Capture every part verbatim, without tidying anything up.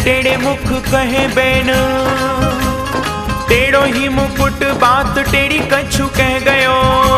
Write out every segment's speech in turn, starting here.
टेढ़े मुख कहे बैन, टेढ़ो ही मुकुट बात टेढ़ी कछु कह गयो।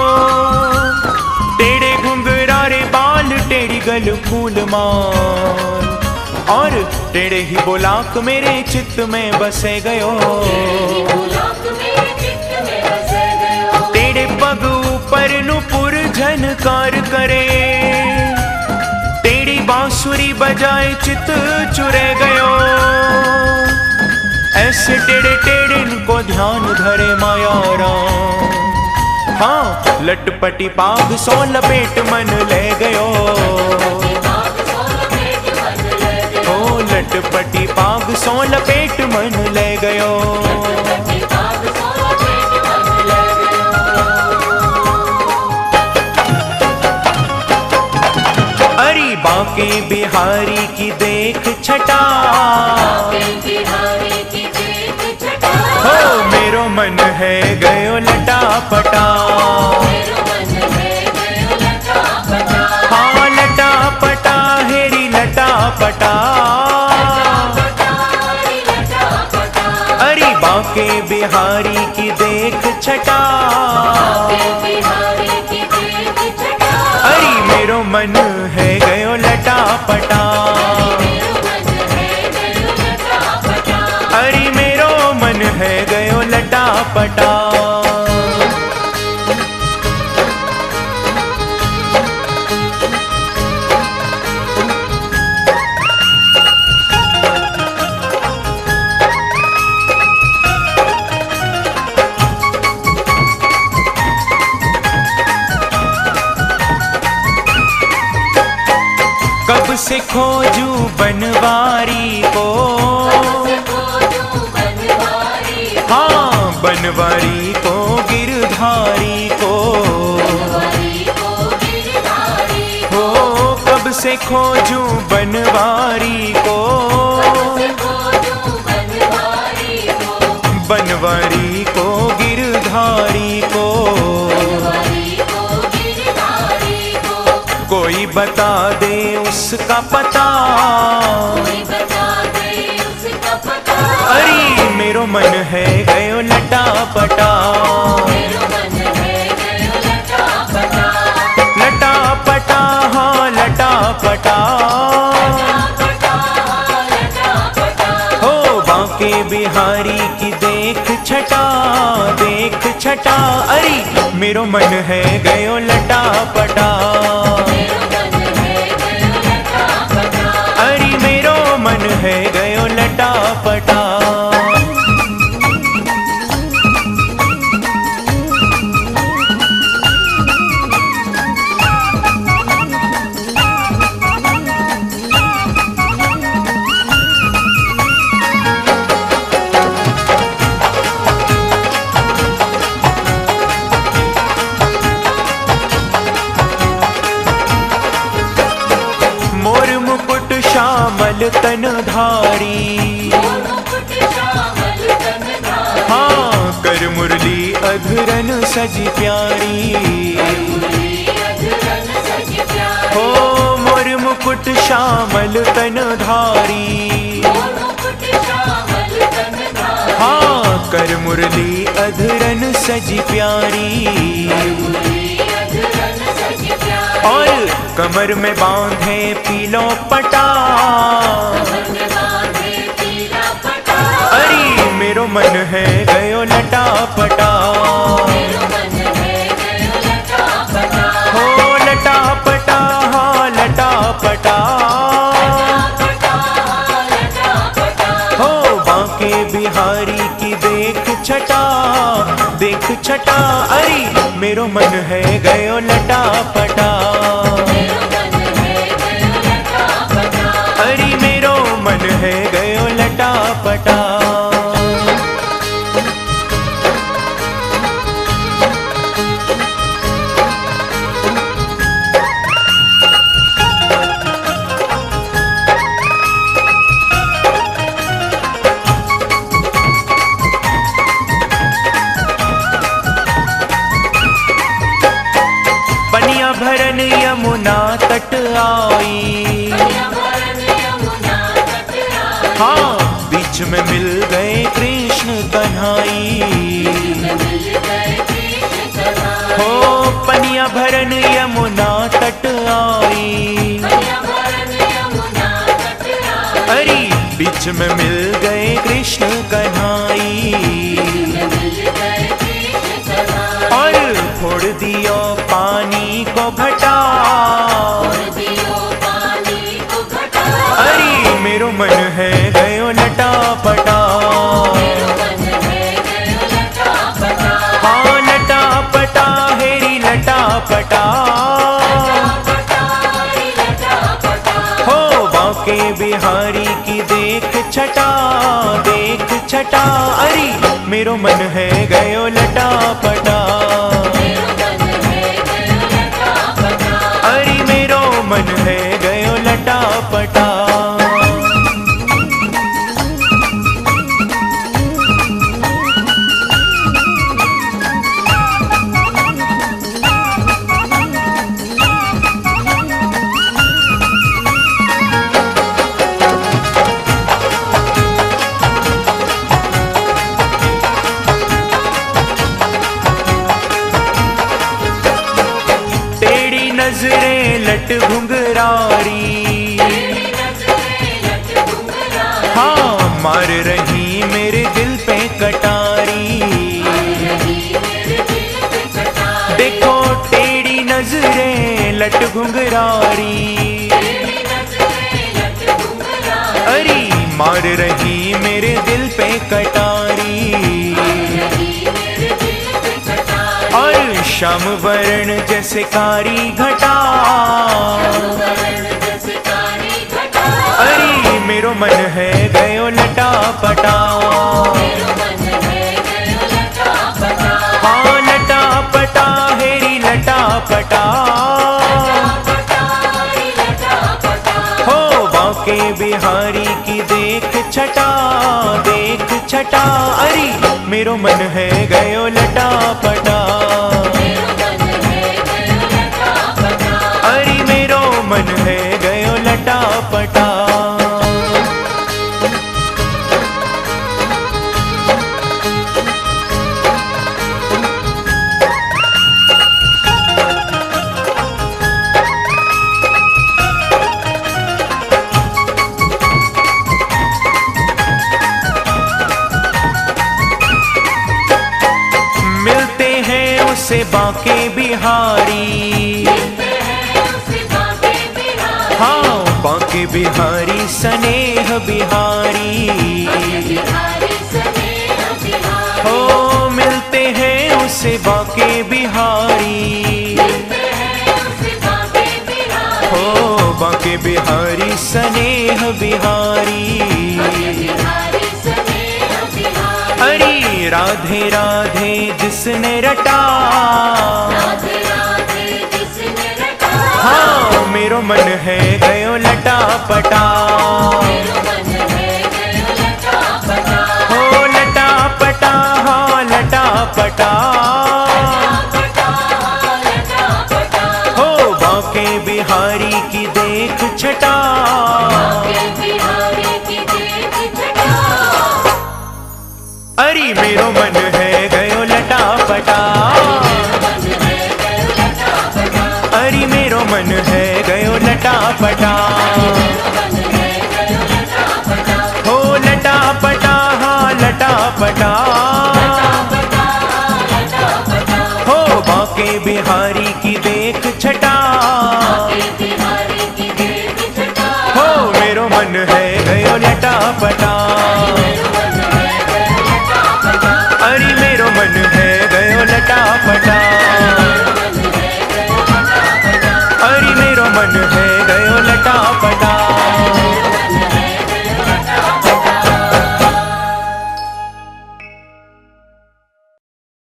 टेढ़े घुंघरारे बाल टेढ़ी गल फूल माल, और टेढ़े ही बोलाक मेरे चित्त में बसे गयो। टेढ़े पग ऊपर नुपुर झनकार करे, टेढ़ी बांसुरी बजाए चित चुरे गयो। ऐसे टेढ़े टेढ़े को ध्यान धरे माया राम, हाँ लटपटी पाग सो लपेट मन ले गयो। ओ लटपटी पाग सो लपेट मन ले गयो। अरे बांके बिहारी की देख छटा, हो मेरो मन है गयो लटा पटा। हाँ लटा पटा हेरी लटा पटा। अरे बांके बिहारी की देख छटा, अरे मेरो मन है गयो लटा पटा। अरे मेरो मन है गयो लटा पटा। कब से खोजू बनवारी को, हाँ बनवारी को गिरधारी को। हो कब से खोजू बनवारी को, बनवारी को गिरधारी को। कोई बता दे उसका पता, अरे मेरो मन है गयो लटा पटा। लटा पटा हाँ लटा पटा। हो बांके बिहारी की देख छटा, देख छटा। अरे मेरो मन है गयो लटा पटा। अरे मेरो मन है गयो लटा पटा। श्यामल तन धारी, हाँ कर मुरली अधरन सजी प्यारी। हो मोर मुकुट श्यामल तन धारी, हाँ कर मुरली अधरन सजी प्यारी। और कमर में बांधे पीलो पटा, अरे मेरो मन है गयो लटा पटा। हो लटा पटा हाँ लटा पटा। हो बांके बिहारी की देख छटा, देख छटा। अरे मेरो मन है गयो लटा पटा। अरे मेरो मन है गयो लटा पटा। पनिया भरन यमुना तट आई, हाँ कन्हाई। हो पनिया भरन यमुना तट आई, अरे बीच में मिल गए कृष्ण कन्हाई। और फोड़ दियो पानी को घटा, अरे मेरो मन है गयो लटा पटा। हाँ लटा पटा हेरी लटा पटा। हो बांके बिहारी की देख छटा, देख छटा, अरे मेरो मन है गयो लटा पटा। अरे मेरो मन है गयो लटा पटा। नजरें लट घुंघरारी, हाँ मार रही मेरे दिल पे कटारी। देखो टेढ़ी नजरें लट घुंघरारी, अरे मार रही मेरे दिल पे कटारी। और श्याम वर्ण जैसे कारी घटा, अरे मेरो मन है गयो लटा पटा। हाँ लटा पटा हेरी लटा पटा। हो बांके बिहारी की देख छटा, देख छटा, अरे मेरो मन है गयो लटा पटा। अरे मेरो मन है गयो लटा पटा। मिलते हैं उसे बांके बिहारी, हाँ बांके बिहारी स्नेह बिहारी। हो मिलते हैं उसे बांके बिहारी, हो बांके बिहारी स्नेह बिहारी। हरी राधे राधे जिसने रटा, हाँ मेरो मन है गयो लटा पटा। हो लटा पटा हाँ लटा पटा। हो बांके बिहारी की देख छटा, अरे मेरो मन है गयो लटा पटा। अरे मेरो मन है गयो लटा पटा। हो लटा पटा हाँ लटा पटा। हो बांके बिहारी की देख छटा, हो मेरो मन है गयो लटा पटा। अरे